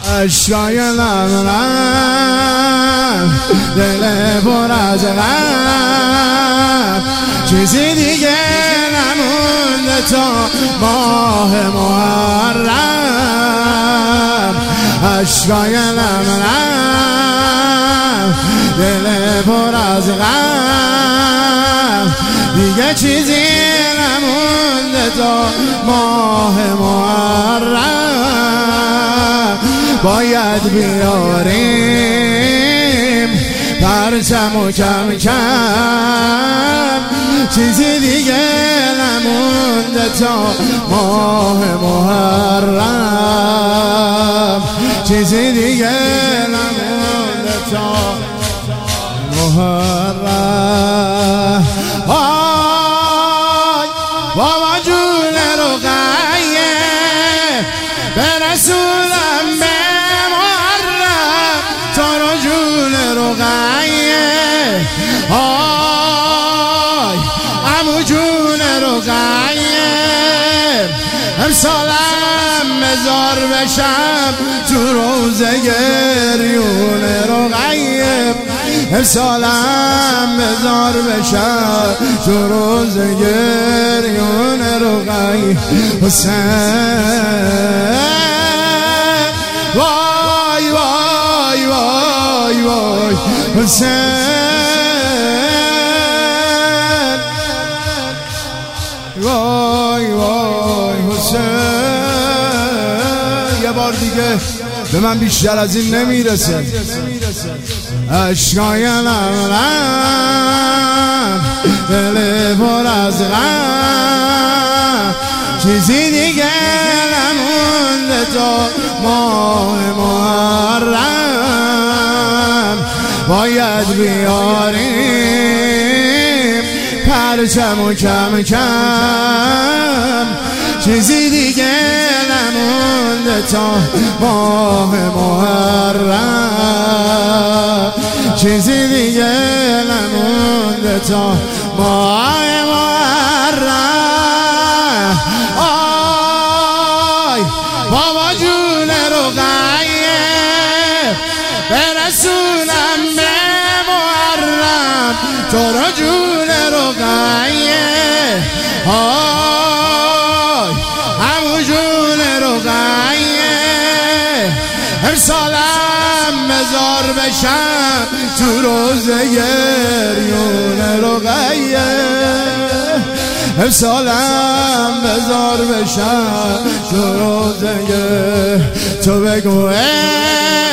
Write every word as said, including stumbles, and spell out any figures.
عشقای لملم دل پر از غم، چیزی دیگه نمونده تا ماه محرم. عشقای لملم دل پر از غم، دیگه چیزی نمونده تا ماه محرم. باید بیاریم پرچمو کم کم، چیزی دیگه نمونده تا ماه محرم، چیزی دیگه نمونده تا محرم. آی بابا جون رقیه برسولم به محرم، تو رو جون رقیه. آی عمو جون رقیه، امسالم مزار بشم تو روزه گریون رقیه، امسالم مزار بشم تو روزه گریون رقیه. حسین وای وای وای وای حسین، وای وای حسین. یه بار دیگه به من بیشتر از این نمیرسه. عشقای لملم دل پر از غم، چیزی دیگه نمونده تا ماه محرم. باید بیاریم پرچمو کم کم، چیزی دیگه نمونده تا ماه محرم، چیزی دیگه نمونده تا ماه محرم. آی بابا جون رقیه برسولم به محرم، تو رو جون رقیه. آی عمو جون رقیه، امسالم مزار بشم تو روزه گریون رقیه، امسالم مزار بشم تو روزه. تو بگو